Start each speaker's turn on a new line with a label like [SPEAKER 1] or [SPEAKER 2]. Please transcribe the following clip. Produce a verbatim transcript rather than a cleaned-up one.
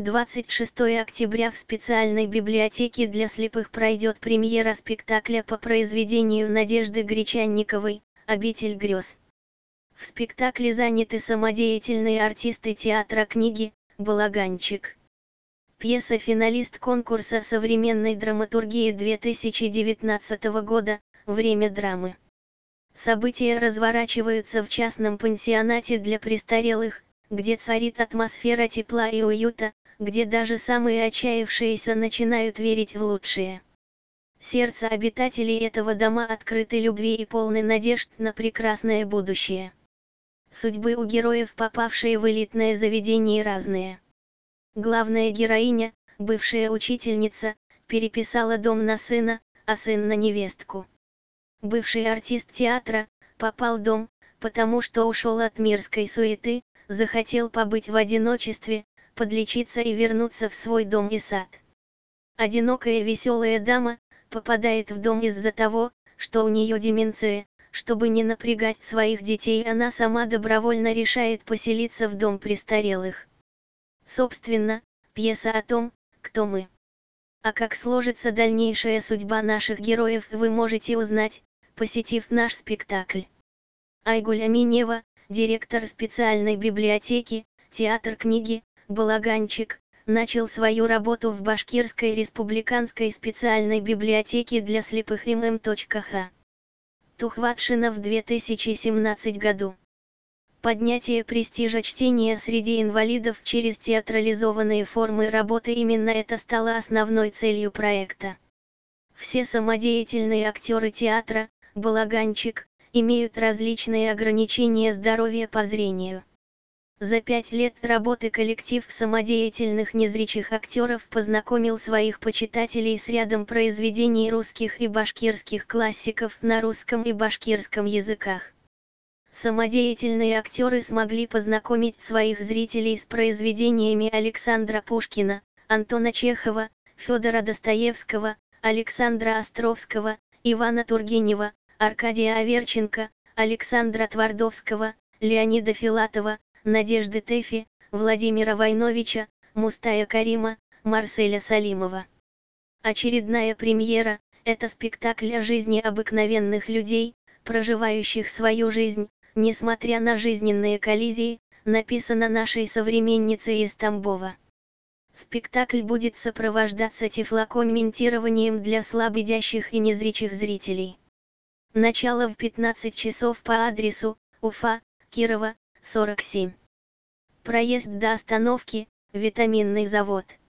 [SPEAKER 1] двадцать шестого октября в специальной библиотеке для слепых пройдет премьера спектакля по произведению Надежды Гречанниковой «Обитель грез». В спектакле заняты самодеятельные артисты театра книги «Балаганчик». Пьеса финалист конкурса современной драматургии две тысячи девятнадцатого года «Время драмы». События разворачиваются в частном пансионате для престарелых, где царит атмосфера тепла и уюта, где даже самые отчаявшиеся начинают верить в лучшее. Сердца обитателей этого дома открыты любви и полны надежд на прекрасное будущее. Судьбы у героев, попавшие в элитное заведение, разные. Главная героиня, бывшая учительница, переписала дом на сына, а сын на невестку. Бывший артист театра попал в дом, потому что ушел от мирской суеты, захотел побыть в одиночестве, подлечиться и вернуться в свой дом и сад. Одинокая веселая дама попадает в дом из-за того, что у нее деменция. Чтобы не напрягать своих детей, она сама добровольно решает поселиться в дом престарелых. Собственно, пьеса о том, кто мы. А как сложится дальнейшая судьба наших героев, вы можете узнать, посетив наш спектакль. Айгуль Аминева, директор специальной библиотеки, театр книги «Балаганчик», начал свою работу в Башкирской республиканской специальной библиотеке для слепых эм эм точка ха. Тухватшина в две тысячи семнадцатом году. Поднятие престижа чтения среди инвалидов через театрализованные формы работы — именно это стало основной целью проекта. Все самодеятельные актеры театра «Балаганчик» имеют различные ограничения здоровья по зрению. За пять лет работы коллектив самодеятельных незрячих актеров познакомил своих почитателей с рядом произведений русских и башкирских классиков на русском и башкирском языках. Самодеятельные актеры смогли познакомить своих зрителей с произведениями Александра Пушкина, Антона Чехова, Федора Достоевского, Александра Островского, Ивана Тургенева, Аркадия Аверченко, Александра Твардовского, Леонида Филатова, Надежды Тэфи, Владимира Войновича, Мустая Карима, Марселя Салимова. Очередная премьера – это спектакль о жизни обыкновенных людей, проживающих свою жизнь, несмотря на жизненные коллизии, написана нашей современницей из Тамбова. Спектакль будет сопровождаться тифлокомментированием для слабовидящих и незрячих зрителей. Начало в пятнадцать часов по адресу Уфа, Кирова, сорок семь. Проезд до остановки – Витаминный завод.